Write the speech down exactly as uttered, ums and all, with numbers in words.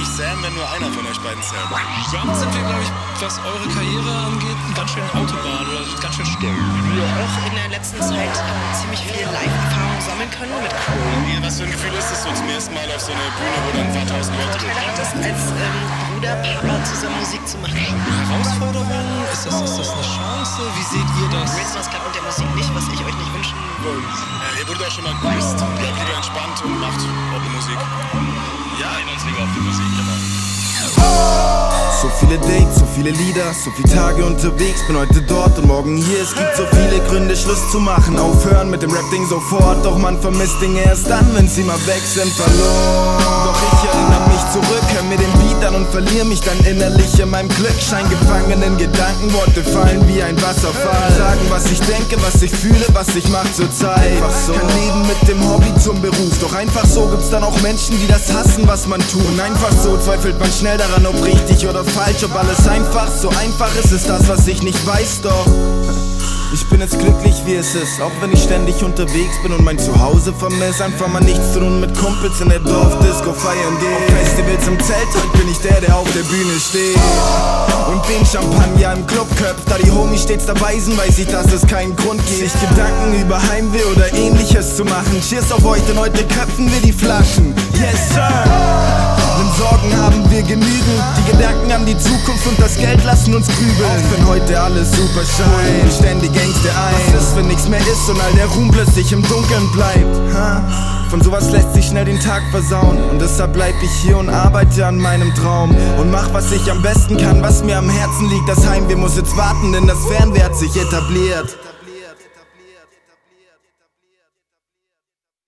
eigentlich Sam, wenn nur einer von euch beiden Sam? Dann sind wir, glaube ich, was eure Karriere angeht, ganz schön Autobahn oder ganz schön stumm. Wir auch in der letzten Zeit äh, ziemlich viel Live-Erfahrung sammeln können mit Crew. Was für ein Gefühl ist das so zum ersten Mal auf so eine Bühne, wo dann ein paar tausend Leute sind? Tyler hat das als ähm, Bruder, Papa zusammen Musik zu machen. Herausforderung? Ist das, ist das eine Chance? Wie seht ihr das? Raisoners klappt mit der Musik nicht, was ich euch nicht wünschen würde. Äh, ihr wurdet auch schon mal grüßt. Bleibt lieber entspannt und macht Musik. Ja, in uns lieber auf die Musik, genau. So viele Dates, so viele Lieder, so viele Tage unterwegs. Bin heute dort und morgen hier. Es gibt so viele Gründe, Schluss zu machen. Aufhören mit dem Rap-Ding sofort. Doch man vermisst Dinge erst dann, wenn sie mal weg sind, verloren. Doch ich erinnere mich zurück, hör mir den Beat an und verliere mich dann innerlich in meinem Glück. Scheingefangenen Gedanken, Worte fallen wie ein Wasserfall. Sagen, was ich denke, was ich fühle, was ich mach zur Zeit. Einfach so. Kein Leben mit dem Hobby zum Beruf. Doch einfach so gibt's dann auch Menschen, die das hassen, was man tut. Und einfach so zweifelt man schnell daran, ob richtig oder falsch, ob alles einfach, so einfach ist es das, was ich nicht weiß, doch ich bin jetzt glücklich, wie es ist, auch wenn ich ständig unterwegs bin und mein Zuhause vermiss. Einfach mal nichts zu tun mit Kumpels in der Dorfdisco feiern gehen. Auf Festivals im Zelt, heute bin ich der, der auf der Bühne steht und den Champagner im Club köpft. Da die Homies stets dabei sind, weiß ich, dass es keinen Grund gibt, sich Gedanken über Heimweh oder ähnliches zu machen. Cheers auf heute, denn heute köpfen wir die Flaschen. Yes, Sir! Denn Sorgen haben wir genügend. Die Gedanken an die Zukunft und das Geld lassen uns grübeln. Auch wenn heute alles super scheint, ständig Ängste ein. Was ist, wenn nichts mehr ist und all der Ruhm plötzlich im Dunkeln bleibt? Ha? Von sowas lässt sich schnell den Tag versauen. Und deshalb bleib ich hier und arbeite an meinem Traum. Und mach, was ich am besten kann, was mir am Herzen liegt. Das Heimweh muss jetzt warten, denn das Fernweh hat sich etabliert.